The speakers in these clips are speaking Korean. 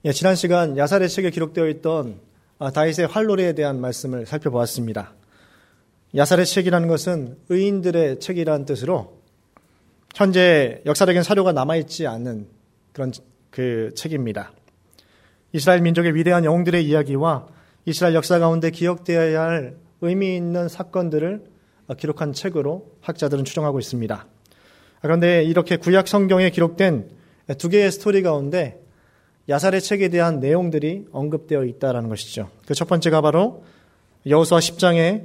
지난 시간 야살의 책에 기록되어 있던 다윗의 활노래에 대한 말씀을 살펴보았습니다. 야살의 책이라는 것은 의인들의 책이라는 뜻으로 현재 역사적인 사료가 남아있지 않는 그런 그 책입니다. 이스라엘 민족의 위대한 영웅들의 이야기와 이스라엘 역사 가운데 기억되어야 할 의미 있는 사건들을 기록한 책으로 학자들은 추정하고 있습니다. 그런데 이렇게 구약 성경에 기록된 두 개의 스토리 가운데 야살의 책에 대한 내용들이 언급되어 있다는 것이죠. 그 첫 번째가 바로 여호수아 10장에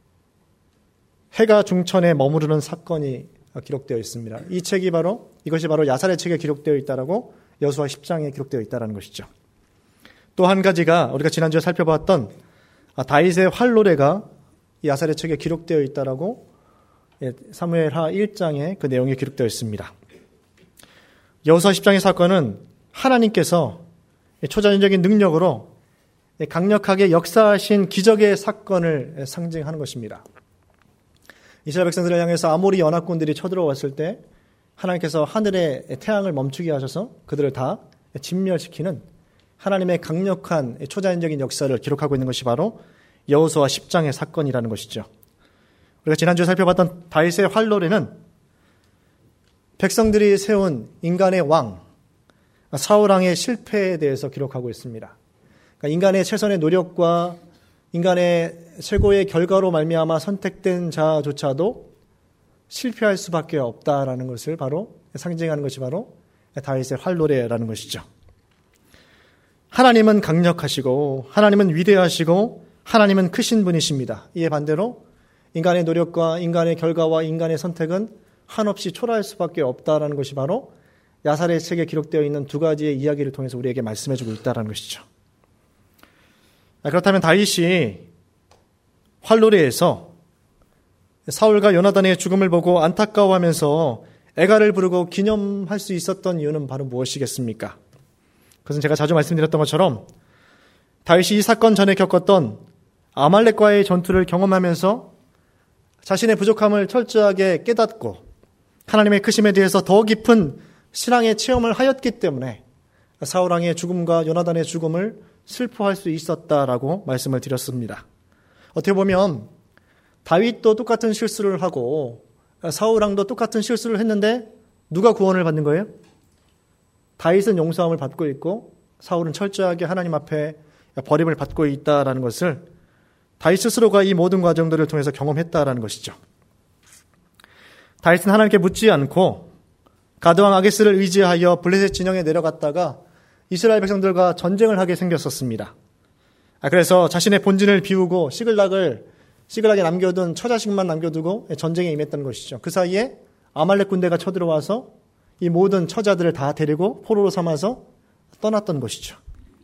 해가 중천에 머무르는 사건이 기록되어 있습니다. 이것이 바로 야살의 책에 기록되어 있다라고 여호수아 10장에 기록되어 있다는 것이죠. 또 한 가지가 우리가 지난주에 살펴봤던 다윗의 활노래가 야살의 책에 기록되어 있다라고 사무엘하 1장에 그 내용이 기록되어 있습니다. 여호수아 10장의 사건은 하나님께서 초자연적인 능력으로 강력하게 역사하신 기적의 사건을 상징하는 것입니다. 이스라엘 백성들을 향해서 아모리 연합군들이 쳐들어왔을 때 하나님께서 하늘의 태양을 멈추게 하셔서 그들을 다 진멸시키는 하나님의 강력한 초자연적인 역사를 기록하고 있는 것이 바로 여호수아 10장의 사건이라는 것이죠. 우리가 지난주에 살펴봤던 다윗의 활노래는 백성들이 세운 인간의 왕 사울왕의 실패에 대해서 기록하고 있습니다. 그러니까 인간의 최선의 노력과 인간의 최고의 결과로 말미암아 선택된 자조차도 실패할 수밖에 없다라는 것을 바로 상징하는 것이 바로 다윗의 활노래라는 것이죠. 하나님은 강력하시고 하나님은 위대하시고 하나님은 크신 분이십니다. 이에 반대로 인간의 노력과 인간의 결과와 인간의 선택은 한없이 초라할 수밖에 없다라는 것이 바로 야살의 책에 기록되어 있는 두 가지의 이야기를 통해서 우리에게 말씀해주고 있다는 것이죠. 그렇다면 다윗이 활노래에서 사울과 요나단의 죽음을 보고 안타까워하면서 애가를 부르고 기념할 수 있었던 이유는 바로 무엇이겠습니까? 그것은 제가 자주 말씀드렸던 것처럼 다윗이 이 사건 전에 겪었던 아말렉과의 전투를 경험하면서 자신의 부족함을 철저하게 깨닫고 하나님의 크심에 대해서 더 깊은 신앙의 체험을 하였기 때문에 사울왕의 죽음과 요나단의 죽음을 슬퍼할 수 있었다라고 말씀을 드렸습니다. 어떻게 보면 다윗도 똑같은 실수를 하고 사울왕도 똑같은 실수를 했는데 누가 구원을 받는 거예요? 다윗은 용서함을 받고 있고 사울은 철저하게 하나님 앞에 버림을 받고 있다라는 것을 다윗 스스로가 이 모든 과정들을 통해서 경험했다라는 것이죠. 다윗은 하나님께 묻지 않고 가드왕 아게스를 의지하여 블레셋 진영에 내려갔다가 이스라엘 백성들과 전쟁을 하게 생겼었습니다. 그래서 자신의 본진을 비우고 시글락에 남겨둔 처자식만 남겨두고 전쟁에 임했던 것이죠. 그 사이에 아말렉 군대가 쳐들어와서 이 모든 처자들을 다 데리고 포로로 삼아서 떠났던 것이죠.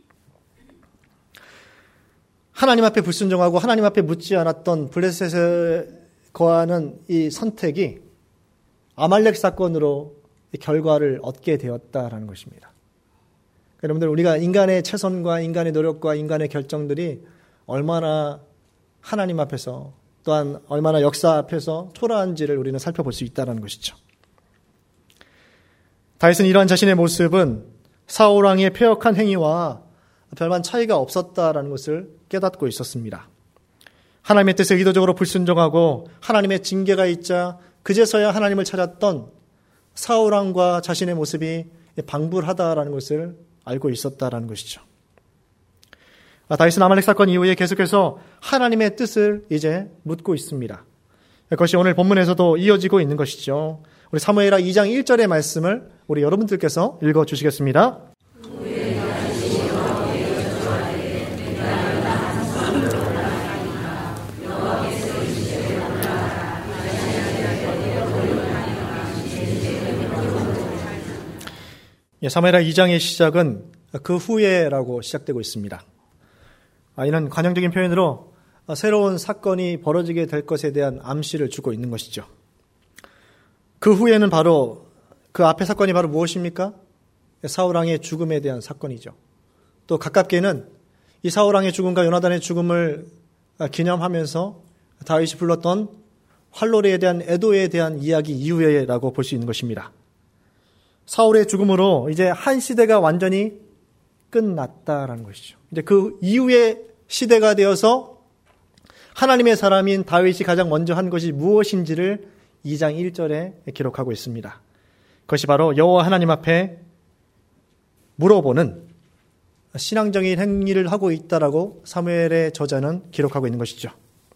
하나님 앞에 불순종하고 하나님 앞에 묻지 않았던 블레셋에 거하는 이 선택이 아말렉 사건으로 결과를 얻게 되었다라는 것입니다. 여러분들, 우리가 인간의 최선과 인간의 노력과 인간의 결정들이 얼마나 하나님 앞에서 또한 얼마나 역사 앞에서 초라한지를 우리는 살펴볼 수 있다는 것이죠. 다윗은 이러한 자신의 모습은 사울왕의 패역한 행위와 별반 차이가 없었다라는 것을 깨닫고 있었습니다. 하나님의 뜻에 의도적으로 불순종하고 하나님의 징계가 있자 그제서야 하나님을 찾았던 사울왕과 자신의 모습이 방불하다라는 것을 알고 있었다라는 것이죠. 다윗은 아말렉 사건 이후에 계속해서 하나님의 뜻을 이제 묻고 있습니다. 그것이 오늘 본문에서도 이어지고 있는 것이죠. 우리 사무엘하 2장 1절의 말씀을 우리 여러분들께서 읽어주시겠습니다. 사무엘하 2장의 시작은 그 후에라고 시작되고 있습니다. 이는 관용적인 표현으로 새로운 사건이 벌어지게 될 것에 대한 암시를 주고 있는 것이죠. 그 후에는 바로 그 앞의 사건이 바로 무엇입니까? 사울왕의 죽음에 대한 사건이죠. 또 가깝게는 이 사울왕의 죽음과 요나단의 죽음을 기념하면서 다윗이 불렀던 활노래에 대한 애도에 대한 이야기 이후에라고 볼 수 있는 것입니다. 사울의 죽음으로 이제 한 시대가 완전히 끝났다라는 것이죠. 이제 그 이후의 시대가 되어서 하나님의 사람인 다윗이 가장 먼저 한 것이 무엇인지를 2장 1절에 기록하고 있습니다. 그것이 바로 여호와 하나님 앞에 물어보는 신앙적인 행위를 하고 있다라고 사무엘의 저자는 기록하고 있는 것이죠.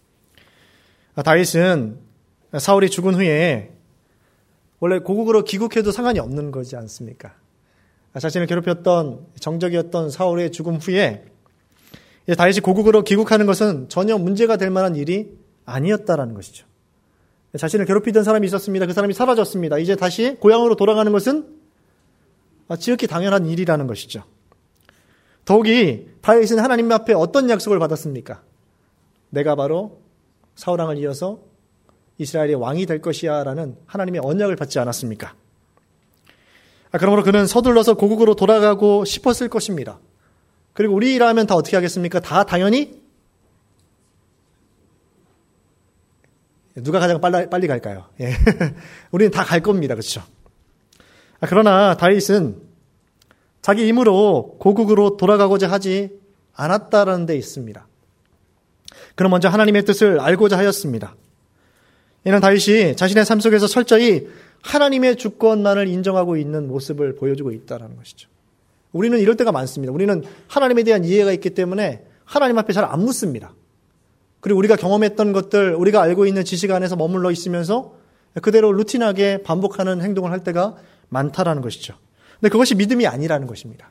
다윗은 사울이 죽은 후에 원래 고국으로 귀국해도 상관이 없는 거지 않습니까? 자신을 괴롭혔던 정적이었던 사울의 죽음 후에 다윗이 고국으로 귀국하는 것은 전혀 문제가 될 만한 일이 아니었다라는 것이죠. 자신을 괴롭히던 사람이 있었습니다. 그 사람이 사라졌습니다. 이제 다시 고향으로 돌아가는 것은 지극히 당연한 일이라는 것이죠. 더욱이 다윗은 하나님 앞에 어떤 약속을 받았습니까? 내가 바로 사울왕을 이어서 이스라엘의 왕이 될 것이야 라는 하나님의 언약을 받지 않았습니까? 그러므로 그는 서둘러서 고국으로 돌아가고 싶었을 것입니다. 그리고 우리라면 다 어떻게 하겠습니까? 다 당연히 누가 가장 빨리 갈까요? 예. 우리는 다 갈 겁니다. 그렇죠? 그러나 다윗은 자기 힘으로 고국으로 돌아가고자 하지 않았다라는 데 있습니다. 그는 먼저 하나님의 뜻을 알고자 하였습니다. 이는 다윗이 자신의 삶 속에서 철저히 하나님의 주권만을 인정하고 있는 모습을 보여주고 있다는 것이죠. 우리는 이럴 때가 많습니다. 우리는 하나님에 대한 이해가 있기 때문에 하나님 앞에 잘 안 묻습니다. 그리고 우리가 경험했던 것들, 우리가 알고 있는 지식 안에서 머물러 있으면서 그대로 루틴하게 반복하는 행동을 할 때가 많다라는 것이죠. 근데 그것이 믿음이 아니라는 것입니다.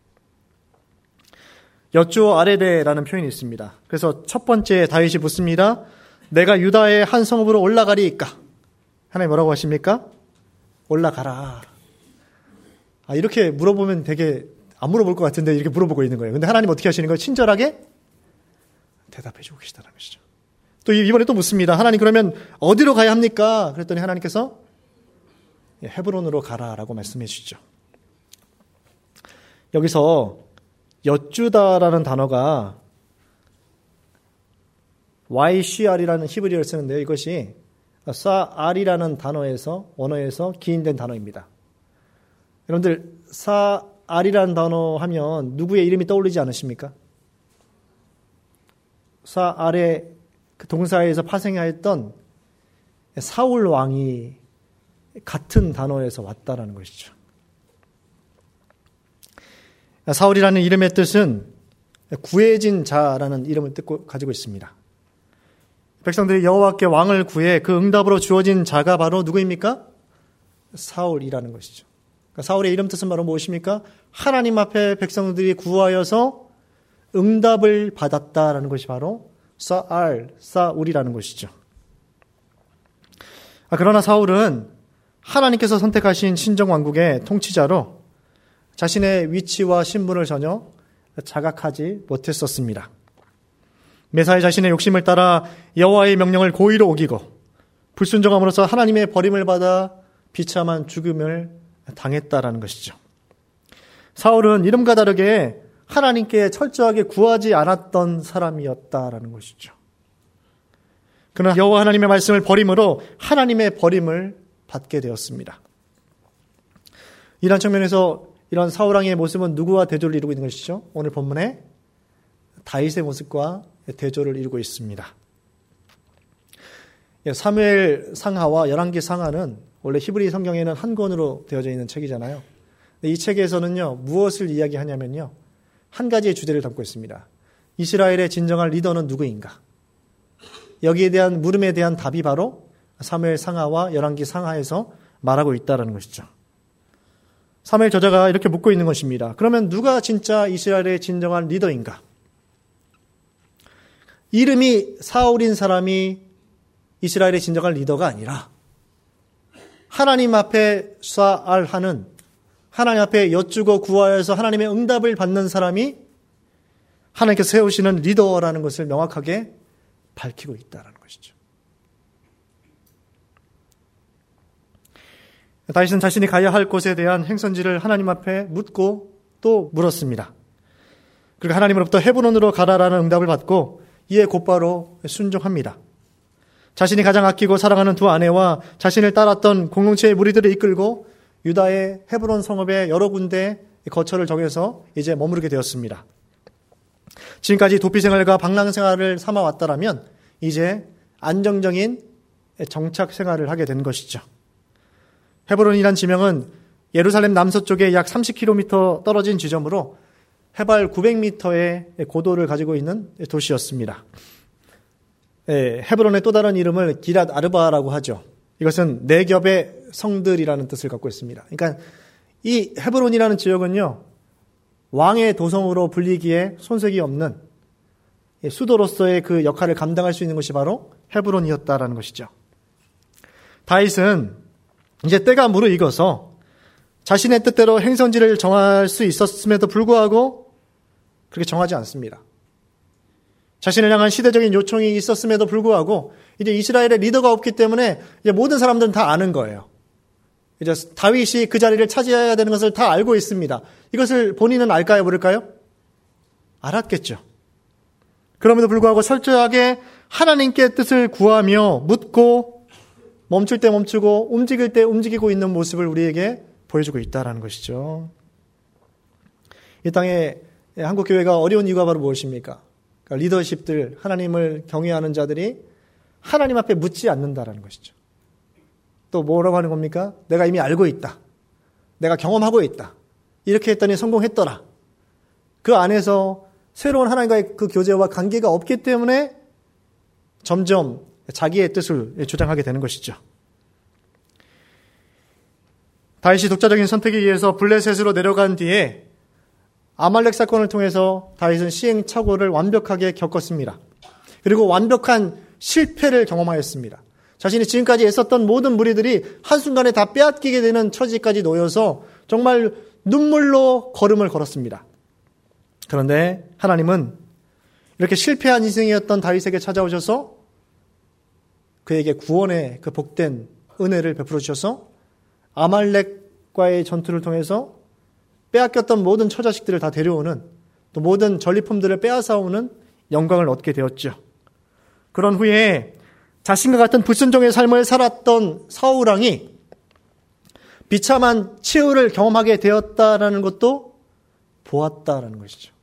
여쭈어 아레데라는 표현이 있습니다. 그래서 첫 번째 다윗이 묻습니다. 내가 유다의 한 성읍으로 올라가리이까? 하나님 뭐라고 하십니까? 올라가라. 이렇게 물어보면 되게 안 물어볼 것 같은데 이렇게 물어보고 있는 거예요. 근데 하나님 어떻게 하시는 거예요? 친절하게 대답해 주고 계시다는 것이죠. 또 이번에 또 묻습니다. 하나님 그러면 어디로 가야 합니까? 그랬더니 하나님께서 헤브론으로 가라라고 말씀해 주시죠. 여기서 여쭈다라는 단어가 YCR이라는 히브리어를 쓰는데요. 이것이 사알이라는 언어에서 기인된 단어입니다. 여러분들 사알이라는 단어 하면 누구의 이름이 떠오르지 않으십니까? 사알의 그 동사에서 파생하였던 사울 왕이 같은 단어에서 왔다라는 것이죠. 사울이라는 이름의 뜻은 구해진 자라는 이름을 가지고 있습니다. 백성들이 여호와께 왕을 구해 그 응답으로 주어진 자가 바로 누구입니까? 사울이라는 것이죠. 그러니까 사울의 이름 뜻은 바로 무엇입니까? 하나님 앞에 백성들이 구하여서 응답을 받았다라는 것이 바로 사울이라는 것이죠. 그러나 사울은 하나님께서 선택하신 신정왕국의 통치자로 자신의 위치와 신분을 전혀 자각하지 못했었습니다. 매사에 자신의 욕심을 따라 여호와의 명령을 고의로 어기고 불순종함으로써 하나님의 버림을 받아 비참한 죽음을 당했다라는 것이죠. 사울은 이름과 다르게 하나님께 철저하게 구하지 않았던 사람이었다라는 것이죠. 그러나 여호와 하나님의 말씀을 버림으로 하나님의 버림을 받게 되었습니다. 이런 측면에서 이런 사울왕의 모습은 누구와 대조를 이루고 있는 것이죠? 오늘 본문에 다윗의 모습과 대조를 이루고 있습니다. 사무엘 상하와 열왕기 상하는 원래 히브리 성경에는 한 권으로 되어져 있는 책이잖아요. 이 책에서는요, 무엇을 이야기하냐면요, 한 가지의 주제를 담고 있습니다. 이스라엘의 진정한 리더는 누구인가? 여기에 대한 물음에 대한 답이 바로 사무엘 상하와 열왕기 상하에서 말하고 있다는 것이죠. 사무엘 저자가 이렇게 묻고 있는 것입니다. 그러면 누가 진짜 이스라엘의 진정한 리더인가? 이름이 사울인 사람이 이스라엘의 진정한 리더가 아니라 하나님 앞에 사알하는, 하나님 앞에 여쭈고 구하여서 하나님의 응답을 받는 사람이 하나님께서 세우시는 리더라는 것을 명확하게 밝히고 있다는 것이죠. 다윗은 자신이 가야 할 곳에 대한 행선지를 하나님 앞에 묻고 또 물었습니다. 그리고 하나님으로부터 헤브론으로 가라라는 응답을 받고 이에 곧바로 순종합니다. 자신이 가장 아끼고 사랑하는 두 아내와 자신을 따랐던 공동체의 무리들을 이끌고 유다의 헤브론 성읍의 여러 군데 거처를 정해서 이제 머무르게 되었습니다. 지금까지 도피 생활과 방랑 생활을 삼아왔다라면 이제 안정적인 정착 생활을 하게 된 것이죠. 헤브론이란 지명은 예루살렘 남서쪽에 약 30km 떨어진 지점으로 해발 900m의 고도를 가지고 있는 도시였습니다. 헤브론의 또 다른 이름을 기랏 아르바라고 하죠. 이것은 네 겹의 성들이라는 뜻을 갖고 있습니다. 그러니까 이 헤브론이라는 지역은요, 왕의 도성으로 불리기에 손색이 없는 수도로서의 그 역할을 감당할 수 있는 것이 바로 헤브론이었다라는 것이죠. 다윗은 이제 때가 무르익어서 자신의 뜻대로 행선지를 정할 수 있었음에도 불구하고 그렇게 정하지 않습니다. 자신을 향한 시대적인 요청이 있었음에도 불구하고 이제 이스라엘의 리더가 없기 때문에 이제 모든 사람들은 다 아는 거예요. 이제 다윗이 그 자리를 차지해야 되는 것을 다 알고 있습니다. 이것을 본인은 알까요, 모를까요? 알았겠죠. 그럼에도 불구하고 철저하게 하나님께 뜻을 구하며 묻고 멈출 때 멈추고 움직일 때 움직이고 있는 모습을 우리에게 보여주고 있다는 것이죠. 이 땅에 한국 교회가 어려운 이유가 바로 무엇입니까? 그러니까 리더십들, 하나님을 경외하는 자들이 하나님 앞에 묻지 않는다라는 것이죠. 또 뭐라고 하는 겁니까? 내가 이미 알고 있다. 내가 경험하고 있다. 이렇게 했더니 성공했더라. 그 안에서 새로운 하나님과의 그 교제와 관계가 없기 때문에 점점 자기의 뜻을 주장하게 되는 것이죠. 다윗이 독자적인 선택에 의해서 블레셋으로 내려간 뒤에 아말렉 사건을 통해서 다윗은 시행착오를 완벽하게 겪었습니다. 그리고 완벽한 실패를 경험하였습니다. 자신이 지금까지 애썼던 모든 무리들이 한순간에 다 빼앗기게 되는 처지까지 놓여서 정말 눈물로 걸음을 걸었습니다. 그런데 하나님은 이렇게 실패한 인생이었던 다윗에게 찾아오셔서 그에게 구원의 그 복된 은혜를 베풀어 주셔서 아말렉과의 전투를 통해서 빼앗겼던 모든 처자식들을 다 데려오는, 또 모든 전리품들을 빼앗아오는 영광을 얻게 되었죠. 그런 후에 자신과 같은 불순종의 삶을 살았던 사울왕이 비참한 치유를 경험하게 되었다라는 것도 보았다라는 것이죠.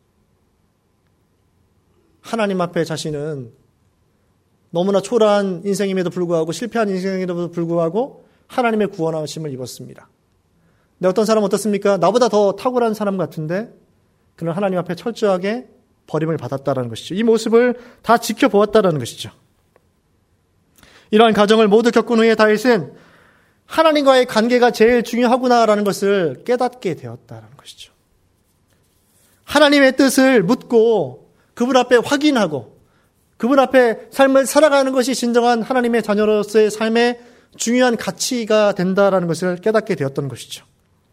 하나님 앞에 자신은 너무나 초라한 인생임에도 불구하고, 실패한 인생임에도 불구하고 하나님의 구원하심을 입었습니다. 근데 어떤 사람은 어떻습니까? 나보다 더 탁월한 사람 같은데 그는 하나님 앞에 철저하게 버림을 받았다라는 것이죠. 이 모습을 다 지켜보았다라는 것이죠. 이러한 과정을 모두 겪은 후에 다윗은 하나님과의 관계가 제일 중요하구나라는 것을 깨닫게 되었다는 것이죠. 하나님의 뜻을 묻고 그분 앞에 확인하고 그분 앞에 삶을 살아가는 것이 진정한 하나님의 자녀로서의 삶의 중요한 가치가 된다라는 것을 깨닫게 되었던 것이죠.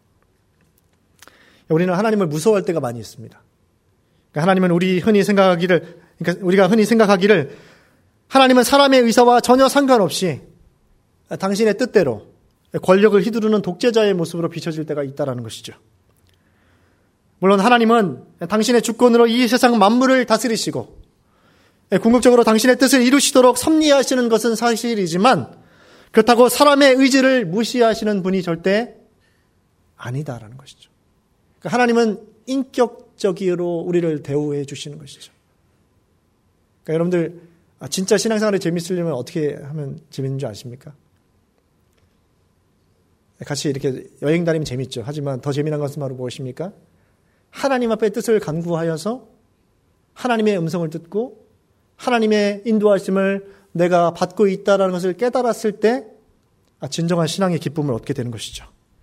우리는 하나님을 무서워할 때가 많이 있습니다. 하나님은 우리가 흔히 생각하기를 하나님은 사람의 의사와 전혀 상관없이 당신의 뜻대로 권력을 휘두르는 독재자의 모습으로 비춰질 때가 있다는 것이죠. 물론 하나님은 당신의 주권으로 이 세상 만물을 다스리시고 궁극적으로 당신의 뜻을 이루시도록 섭리하시는 것은 사실이지만 그렇다고 사람의 의지를 무시하시는 분이 절대 아니다라는 것이죠. 그러니까 하나님은 인격적으로 우리를 대우해 주시는 것이죠. 그러니까 여러분들 진짜 신앙생활이 재밌으려면 어떻게 하면 재밌는 줄 아십니까? 같이 이렇게 여행 다니면 재밌죠. 하지만 더 재미난 것은 바로 무엇입니까? 하나님 앞에 뜻을 간구하여서 하나님의 음성을 듣고 하나님의 인도하심을 내가 받고 있다는 것을 깨달았을 때 진정한 신앙의 기쁨을 얻게 되는 것이죠.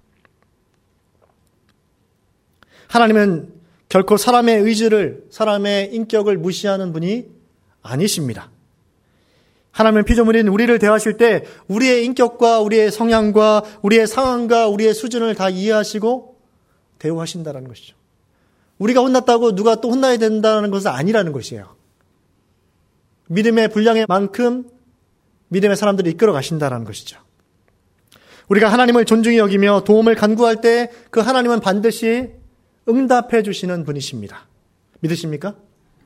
하나님은 결코 사람의 의지를, 사람의 인격을 무시하는 분이 아니십니다. 하나님은 피조물인 우리를 대하실 때 우리의 인격과 우리의 성향과 우리의 상황과 우리의 수준을 다 이해하시고 대우하신다는 것이죠. 우리가 혼났다고 누가 또 혼나야 된다는 것은 아니라는 것이에요. 믿음의 분량의 만큼 믿음의 사람들을 이끌어 가신다는 것이죠. 우리가 하나님을 존중히 여기며 도움을 간구할 때 그 하나님은 반드시 응답해 주시는 분이십니다. 믿으십니까?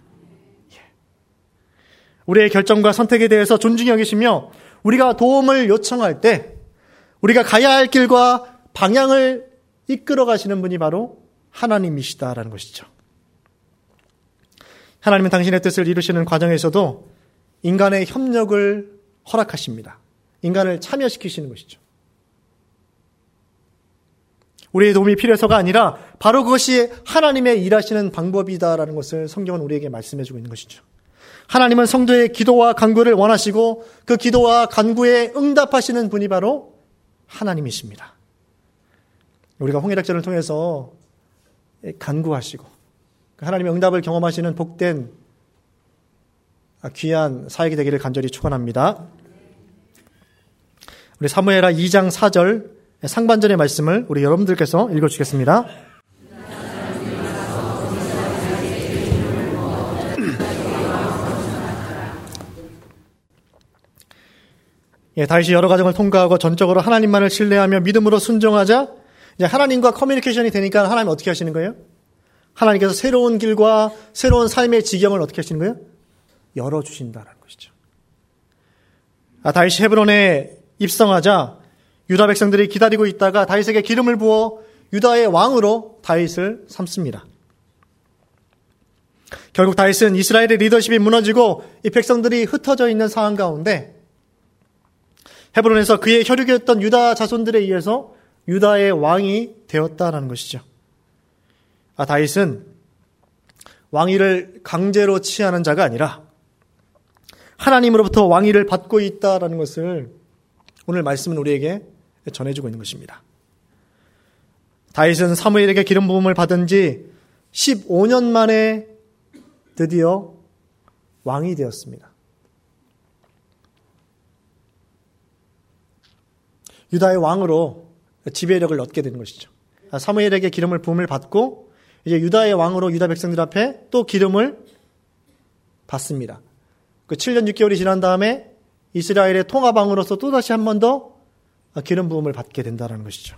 우리의 결정과 선택에 대해서 존중히 여기시며 우리가 도움을 요청할 때 우리가 가야 할 길과 방향을 이끌어 가시는 분이 바로 하나님이시다라는 것이죠. 하나님은 당신의 뜻을 이루시는 과정에서도 인간의 협력을 허락하십니다. 인간을 참여시키시는 것이죠. 우리의 도움이 필요해서가 아니라 바로 그것이 하나님의 일하시는 방법이다라는 것을 성경은 우리에게 말씀해주고 있는 것이죠. 하나님은 성도의 기도와 간구를 원하시고 그 기도와 간구에 응답하시는 분이 바로 하나님이십니다. 우리가 홍해작전을 통해서 간구하시고 하나님의 응답을 경험하시는 복된 귀한 사역이 되기를 간절히 축원합니다. 우리 사무엘하 2장 4절 상반절의 말씀을 우리 여러분들께서 읽어주겠습니다. 다윗이 여러 과정을 통과하고 전적으로 하나님만을 신뢰하며 믿음으로 순종하자 이제 하나님과 커뮤니케이션이 되니까 하나님 어떻게 하시는 거예요? 하나님께서 새로운 길과 새로운 삶의 지경을 어떻게 하시는 거예요? 열어주신다는 것이죠. 다윗이 헤브론에 입성하자 유다 백성들이 기다리고 있다가 다윗에게 기름을 부어 유다의 왕으로 다윗을 삼습니다. 결국 다윗은 이스라엘의 리더십이 무너지고 이 백성들이 흩어져 있는 상황 가운데 헤브론에서 그의 혈육이었던 유다 자손들에 의해서 유다의 왕이 되었다는 것이죠. 다윗은 왕위를 강제로 취하는 자가 아니라 하나님으로부터 왕위를 받고 있다는 것을 오늘 말씀은 우리에게 전해주고 있는 것입니다. 다윗은 사무엘에게 기름 부음을 받은 지 15년 만에 드디어 왕이 되었습니다. 유다의 왕으로 지배력을 얻게 되는 것이죠. 사무엘에게 기름을 부음을 받고 이제 유다의 왕으로 유다 백성들 앞에 또 기름을 받습니다. 그 7년 6개월이 지난 다음에 이스라엘의 통합왕으로서 또다시 한 번 더 기름 부음을 받게 된다는 것이죠.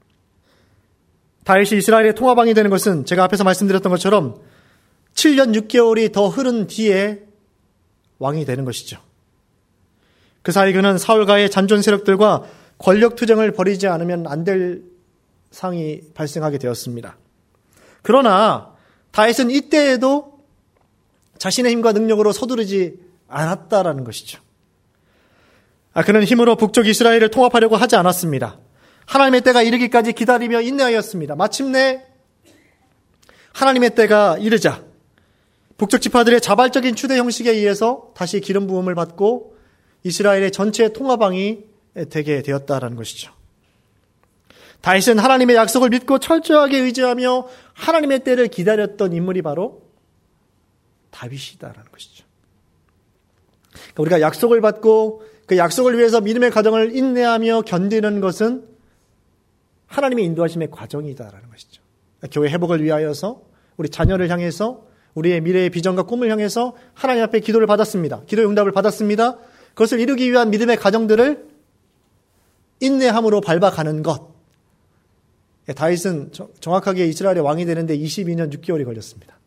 다윗이 이스라엘의 통합왕이 되는 것은 제가 앞에서 말씀드렸던 것처럼 7년 6개월이 더 흐른 뒤에 왕이 되는 것이죠. 그 사이 그는 사울과의 잔존 세력들과 권력 투쟁을 벌이지 않으면 안 될 상이 발생하게 되었습니다. 그러나 다윗은 이때에도 자신의 힘과 능력으로 서두르지 않았다라는 것이죠. 그는 힘으로 북쪽 이스라엘을 통합하려고 하지 않았습니다. 하나님의 때가 이르기까지 기다리며 인내하였습니다. 마침내 하나님의 때가 이르자 북쪽 지파들의 자발적인 추대 형식에 의해서 다시 기름 부음을 받고 이스라엘의 전체 통합왕이 되게 되었다라는 것이죠. 다윗은 하나님의 약속을 믿고 철저하게 의지하며 하나님의 때를 기다렸던 인물이 바로 다윗이다라는 것이죠. 그러니까 우리가 약속을 받고 그 약속을 위해서 믿음의 과정을 인내하며 견디는 것은 하나님의 인도하심의 과정이다라는 것이죠. 교회 회복을 위하여서 우리 자녀를 향해서 우리의 미래의 비전과 꿈을 향해서 하나님 앞에 기도를 받았습니다. 기도의 응답을 받았습니다. 그것을 이루기 위한 믿음의 과정들을 인내함으로 밟아가는 것. 다윗은 정확하게 이스라엘의 왕이 되는데 22년 6개월이 걸렸습니다.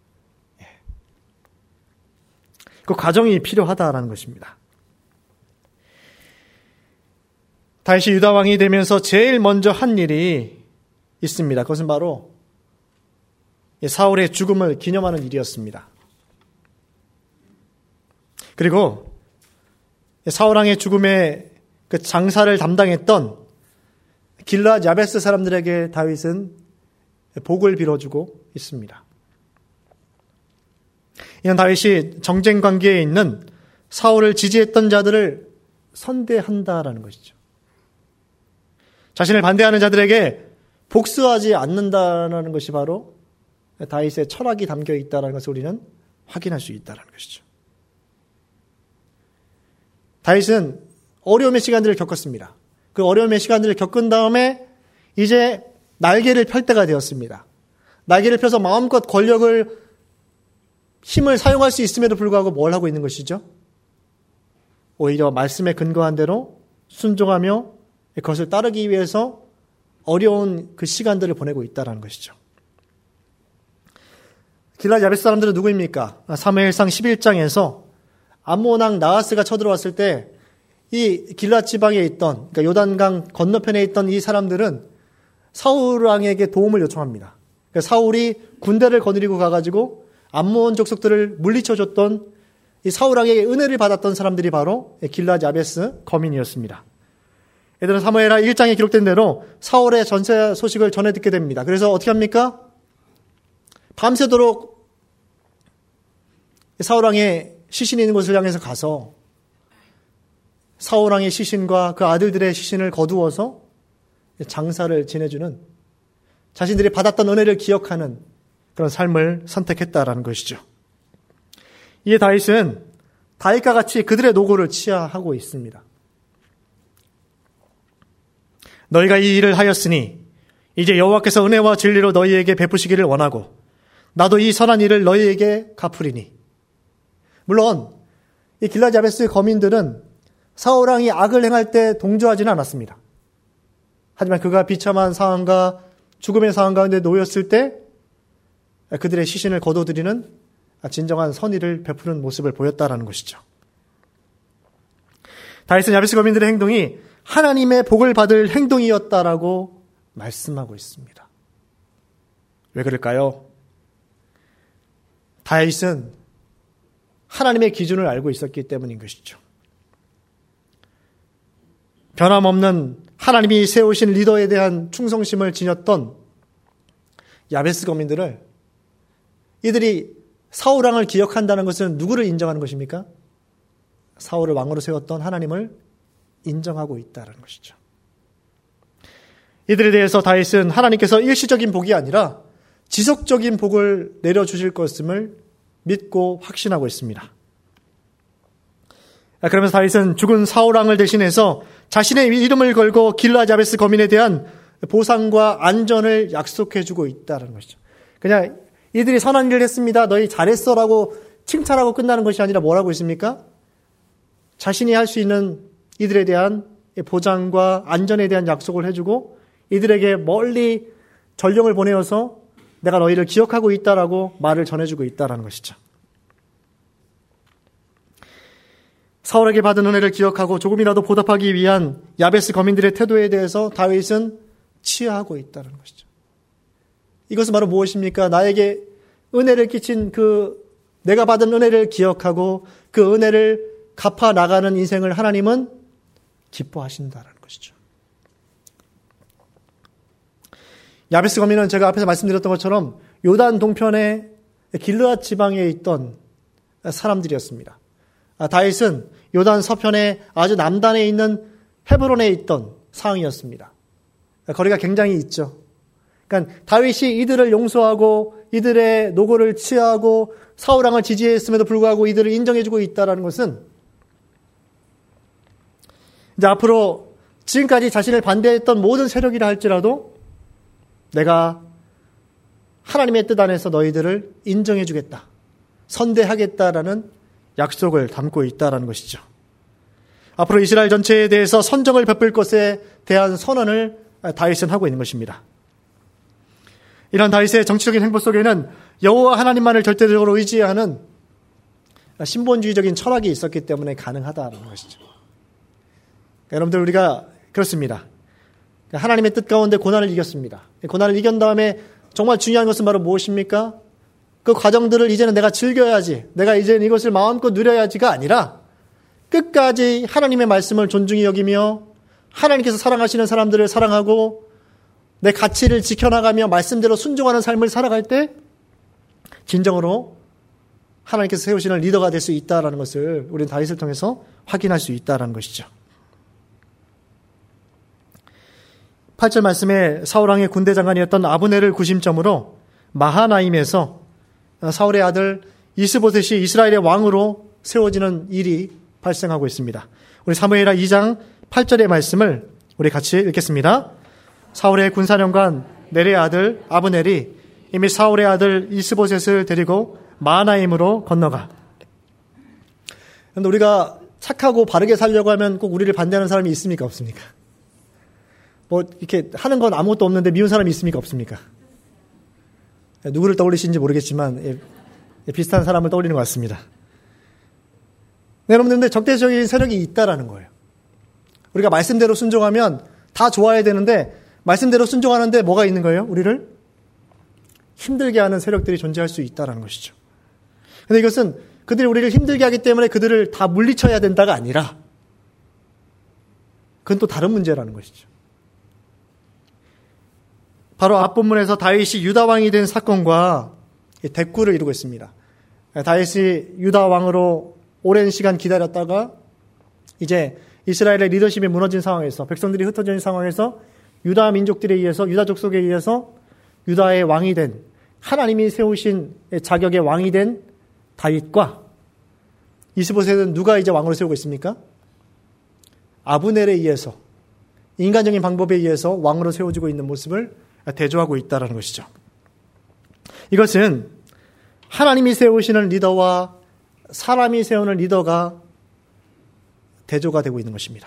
그 과정이 필요하다라는 것입니다. 다윗이 유다 왕이 되면서 제일 먼저 한 일이 있습니다. 그것은 바로 사울의 죽음을 기념하는 일이었습니다. 그리고 사울 왕의 죽음의 그 장사를 담당했던 길앗 야베스 사람들에게 다윗은 복을 빌어주고 있습니다. 이는 다윗이 정쟁 관계에 있는 사울을 지지했던 자들을 선대한다라는 것이죠. 자신을 반대하는 자들에게 복수하지 않는다는 것이 바로 다윗의 철학이 담겨 있다는 것을 우리는 확인할 수 있다는 것이죠. 다윗은 어려움의 시간들을 겪었습니다. 그 어려움의 시간들을 겪은 다음에 이제 날개를 펼 때가 되었습니다. 날개를 펴서 마음껏 권력을 힘을 사용할 수 있음에도 불구하고 뭘 하고 있는 것이죠? 오히려 말씀에 근거한 대로 순종하며 그것을 따르기 위해서 어려운 그 시간들을 보내고 있다는 것이죠. 길앗 야베스 사람들은 누구입니까? 사무엘상 11장에서 암몬 왕 나하스가 쳐들어왔을 때 이 길앗 지방에 있던, 그러니까 요단강 건너편에 있던 이 사람들은 사울 왕에게 도움을 요청합니다. 사울이 군대를 거느리고 가가지고 암몬 족속들을 물리쳐줬던 이 사울왕에게 은혜를 받았던 사람들이 바로 길르앗 야베스 거민이었습니다. 얘들은 사무엘하 1장에 기록된 대로 사울의 전세 소식을 전해 듣게 됩니다. 그래서 어떻게 합니까? 밤새도록 사울왕의 시신이 있는 곳을 향해서 가서 사울왕의 시신과 그 아들들의 시신을 거두어서 장사를 지내주는, 자신들이 받았던 은혜를 기억하는 그런 삶을 선택했다라는 것이죠. 이에 다윗은 다윗과 같이 그들의 노고를 치하하고 있습니다. 너희가 이 일을 하였으니 이제 여호와께서 은혜와 진리로 너희에게 베푸시기를 원하고 나도 이 선한 일을 너희에게 갚으리니. 물론 이 길르앗 야베스 거민들은 사울왕이 악을 행할 때 동조하지는 않았습니다. 하지만 그가 비참한 상황과 죽음의 상황 가운데 놓였을 때 그들의 시신을 거둬들이는 진정한 선의를 베푸는 모습을 보였다라는 것이죠. 다윗은 야베스 거민들의 행동이 하나님의 복을 받을 행동이었다라고 말씀하고 있습니다. 왜 그럴까요? 다윗은 하나님의 기준을 알고 있었기 때문인 것이죠. 변함없는 하나님이 세우신 리더에 대한 충성심을 지녔던 야베스 거민들을, 이들이 사울왕을 기억한다는 것은 누구를 인정하는 것입니까? 사울을 왕으로 세웠던 하나님을 인정하고 있다는 것이죠. 이들에 대해서 다윗은 하나님께서 일시적인 복이 아니라 지속적인 복을 내려주실 것임을 믿고 확신하고 있습니다. 그러면서 다윗은 죽은 사울왕을 대신해서 자신의 이름을 걸고 길르앗 야베스 거민에 대한 보상과 안전을 약속해주고 있다는 것이죠. 그냥 이들이 선한 일을 했습니다, 너희 잘했어라고 칭찬하고 끝나는 것이 아니라 뭐라고 있습니까? 자신이 할 수 있는 이들에 대한 보장과 안전에 대한 약속을 해주고 이들에게 멀리 전령을 보내어서 내가 너희를 기억하고 있다라고 말을 전해주고 있다는 것이죠. 사울에게 받은 은혜를 기억하고 조금이라도 보답하기 위한 야베스 거민들의 태도에 대해서 다윗은 치하하고 있다는 것이죠. 이것은 바로 무엇입니까? 나에게 은혜를 끼친 내가 받은 은혜를 기억하고 그 은혜를 갚아 나가는 인생을 하나님은 기뻐하신다는 것이죠. 야베스 거민은 제가 앞에서 말씀드렸던 것처럼 요단 동편의 길르앗 지방에 있던 사람들이었습니다. 다윗은 요단 서편의 아주 남단에 있는 헤브론에 있던 상황이었습니다. 거리가 굉장히 있죠. 그러니까 다윗이 이들을 용서하고 이들의 노고를 치하하고 사울왕을 지지했음에도 불구하고 이들을 인정해주고 있다는 것은 이제 앞으로 지금까지 자신을 반대했던 모든 세력이라 할지라도 내가 하나님의 뜻 안에서 너희들을 인정해주겠다, 선대하겠다라는 약속을 담고 있다는 것이죠. 앞으로 이스라엘 전체에 대해서 선정을 베풀 것에 대한 선언을 다윗은 하고 있는 것입니다. 이런 다윗의 정치적인 행보 속에는 여호와 하나님만을 절대적으로 의지하는 신본주의적인 철학이 있었기 때문에 가능하다는 것이죠. 여러분들, 우리가 그렇습니다. 하나님의 뜻 가운데 고난을 이겼습니다. 고난을 이긴 다음에 정말 중요한 것은 바로 무엇입니까? 그 과정들을 이제는 내가 즐겨야지, 내가 이제는 이것을 마음껏 누려야지가 아니라 끝까지 하나님의 말씀을 존중히 여기며 하나님께서 사랑하시는 사람들을 사랑하고 내 가치를 지켜나가며 말씀대로 순종하는 삶을 살아갈 때 진정으로 하나님께서 세우시는 리더가 될 수 있다는 것을 우리는 다윗을 통해서 확인할 수 있다는 것이죠. 8절 말씀에 사울왕의 군대 장관이었던 아브넬을 구심점으로 마하나임에서 사울의 아들 이스보셋이 이스라엘의 왕으로 세워지는 일이 발생하고 있습니다. 우리 사무엘하 2장 8절의 말씀을 우리 같이 읽겠습니다. 사울의 군사령관 넬의 아들 아브넬이 이미 사울의 아들 이스보셋을 데리고 마하나임으로 건너가. 그런데 우리가 착하고 바르게 살려고 하면 꼭 우리를 반대하는 사람이 있습니까, 없습니까? 이렇게 하는 건 아무것도 없는데 미운 사람이 있습니까, 없습니까? 누구를 떠올리시는지 모르겠지만 비슷한 사람을 떠올리는 것 같습니다. 네, 여러분들, 근데 적대적인 세력이 있다라는 거예요. 우리가 말씀대로 순종하면 다 좋아야 되는데 말씀대로 순종하는데 뭐가 있는 거예요? 우리를 힘들게 하는 세력들이 존재할 수 있다는 것이죠. 그런데 이것은 그들이 우리를 힘들게 하기 때문에 그들을 다 물리쳐야 된다가 아니라 그건 또 다른 문제라는 것이죠. 바로 앞본문에서 다윗이 유다 왕이 된 사건과 대꾸를 이루고 있습니다. 다윗이 유다 왕으로 오랜 시간 기다렸다가 이제 이스라엘의 리더십이 무너진 상황에서, 백성들이 흩어져 있는 상황에서 유다 민족들에 의해서, 유다 족속에 의해서 유다의 왕이 된, 하나님이 세우신 자격의 왕이 된 다윗과 이스보셋은 누가 이제 왕으로 세우고 있습니까? 아브넬에 의해서, 인간적인 방법에 의해서 왕으로 세워지고 있는 모습을 대조하고 있다는 것이죠. 이것은 하나님이 세우시는 리더와 사람이 세우는 리더가 대조가 되고 있는 것입니다.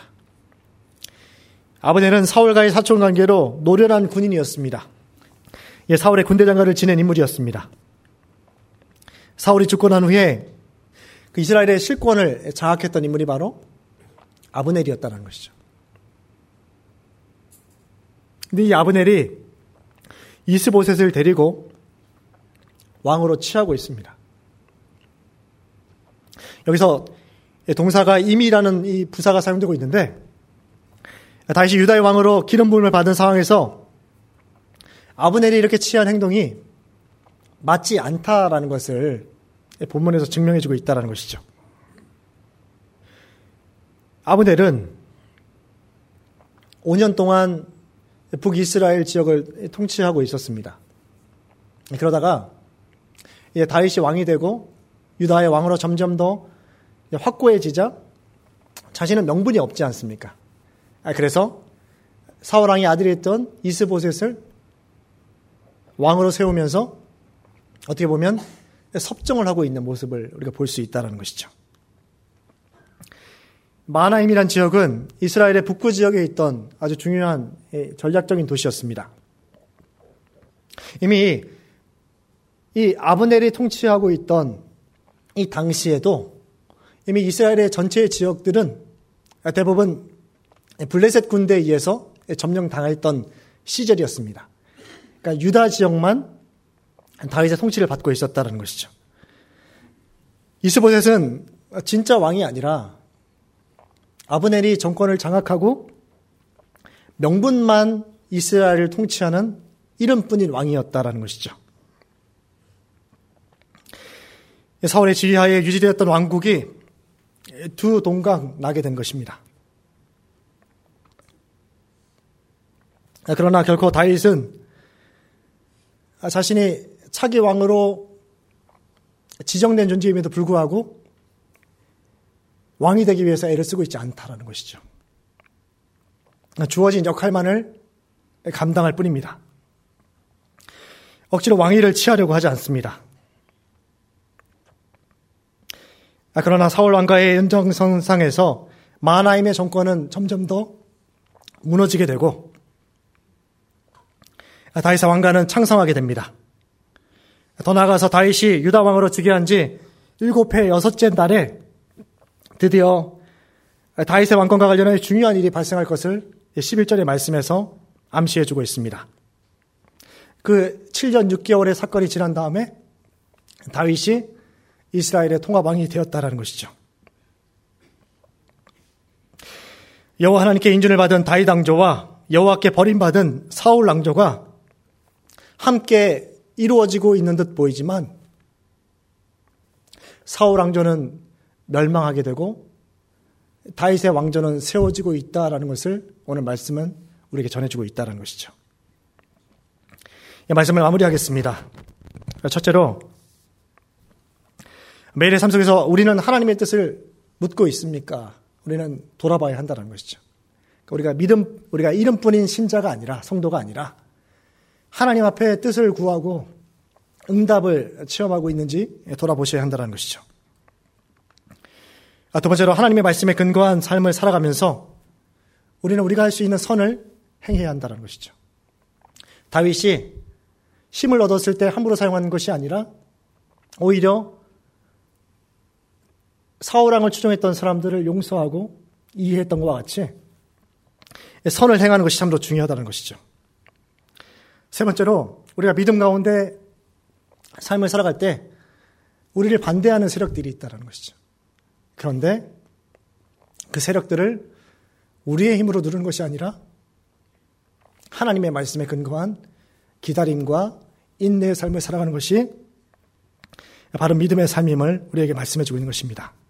아브넬은 사울과의 사촌관계로 노련한 군인이었습니다. 사울의 군대장관을 지낸 인물이었습니다. 사울이 죽고 난 후에 그 이스라엘의 실권을 장악했던 인물이 바로 아브넬이었다는 것이죠. 근데 이 아브넬이 이스보셋을 데리고 왕으로 취하고 있습니다. 여기서 동사가 임이라는 이 부사가 사용되고 있는데, 다윗이 유다의 왕으로 기름 부음을 받은 상황에서 아브넬이 이렇게 취한 행동이 맞지 않다라는 것을 본문에서 증명해주고 있다는 것이죠. 아브넬은 5년 동안 북이스라엘 지역을 통치하고 있었습니다. 그러다가 다윗이 왕이 되고 유다의 왕으로 점점 더 확고해지자 자신은 명분이 없지 않습니까? 그래서 사울 왕의 아들이었던 이스보셋을 왕으로 세우면서 어떻게 보면 섭정을 하고 있는 모습을 우리가 볼 수 있다는 것이죠. 마하나임이란 지역은 이스라엘의 북부 지역에 있던 아주 중요한 전략적인 도시였습니다. 이미 이 아브넬이 통치하고 있던 이 당시에도 이미 이스라엘의 전체 지역들은 대부분 블레셋 군대에 의해서 점령당했던 시절이었습니다. 그러니까 유다 지역만 다윗의 통치를 받고 있었다는 것이죠. 이스보셋은 진짜 왕이 아니라 아브넬이 정권을 장악하고 명분만 이스라엘을 통치하는 이름뿐인 왕이었다라는 것이죠. 사울의 지휘하에 유지되었던 왕국이 두 동강 나게 된 것입니다. 그러나 결코 다윗은 자신이 차기 왕으로 지정된 존재임에도 불구하고 왕이 되기 위해서 애를 쓰고 있지 않다라는 것이죠. 주어진 역할만을 감당할 뿐입니다. 억지로 왕위를 취하려고 하지 않습니다. 그러나 사울 왕과의 연장선상에서 마하나임의 정권은 점점 더 무너지게 되고 다윗의 왕가는 창성하게 됩니다. 더 나아가서 다윗이 유다 왕으로 즉위한 지 7해 6째 날에 드디어 다윗의 왕권과 관련해 중요한 일이 발생할 것을 11절의 말씀에서 암시해주고 있습니다. 그 7년 6개월의 사건이 지난 다음에 다윗이 이스라엘의 통합왕이 되었다라는 것이죠. 여호와 하나님께 인준을 받은 다윗 왕조와 여호와께 버림받은 사울 왕조가 함께 이루어지고 있는 듯 보이지만 사울 왕조는 멸망하게 되고 다윗의 왕조는 세워지고 있다라는 것을 오늘 말씀은 우리에게 전해주고 있다는 것이죠. 이 말씀을 마무리하겠습니다. 첫째로 매일의 삶 속에서 우리는 하나님의 뜻을 묻고 있습니까? 우리는 돌아봐야 한다는 것이죠. 우리가 이름뿐인 신자가 아니라 성도가 아니라 하나님 앞에 뜻을 구하고 응답을 체험하고 있는지 돌아보셔야 한다는 것이죠. 두 번째로 하나님의 말씀에 근거한 삶을 살아가면서 우리는 우리가 할 수 있는 선을 행해야 한다는 것이죠. 다윗이 힘을 얻었을 때 함부로 사용하는 것이 아니라 오히려 사울 왕을 추종했던 사람들을 용서하고 이해했던 것과 같이 선을 행하는 것이 참으로 중요하다는 것이죠. 세 번째로 우리가 믿음 가운데 삶을 살아갈 때 우리를 반대하는 세력들이 있다는 것이죠. 그런데 그 세력들을 우리의 힘으로 누르는 것이 아니라 하나님의 말씀에 근거한 기다림과 인내의 삶을 살아가는 것이 바로 믿음의 삶임을 우리에게 말씀해 주고 있는 것입니다.